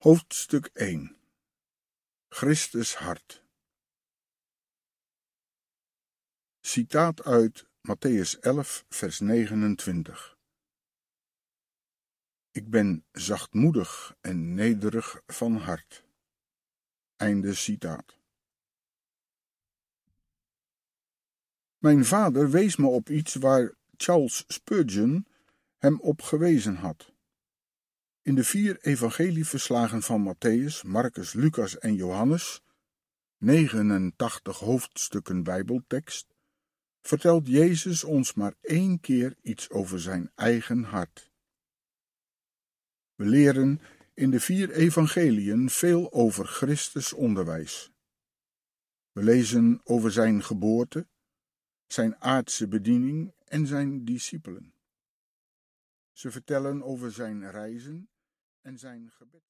Hoofdstuk 1. Christus hart. Citaat uit Mattheüs 11, vers 29. Ik ben zachtmoedig en nederig van hart. Einde citaat. Mijn vader wees me op iets waar Charles Spurgeon hem op gewezen had. In de 4 evangelieverslagen van Mattheüs, Marcus, Lucas en Johannes, 89 hoofdstukken Bijbeltekst, vertelt Jezus ons maar 1 keer iets over zijn eigen hart. We leren in de 4 evangeliën veel over Christus onderwijs. We lezen over zijn geboorte, zijn aardse bediening en zijn discipelen. Ze vertellen over zijn reizen en zijn gebed.